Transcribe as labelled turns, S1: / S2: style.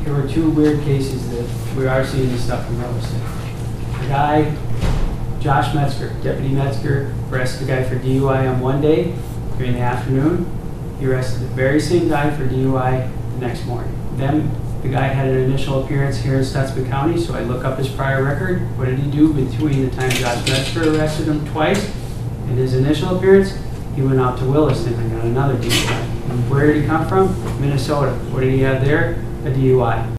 S1: there were two weird cases that we are seeing this stuff in Williston. The guy, Josh Metzger, Deputy Metzger, arrested the guy for DUI on one day during the afternoon. He arrested the very same guy for DUI the next morning. Then the guy had an initial appearance here in Stutsman County, so I look up his prior record. What did he do between the time Josh Metzger arrested him twice and his initial appearance? He went out to Williston and got another DUI. And where did he come from? Minnesota. What did he have there? A DUI.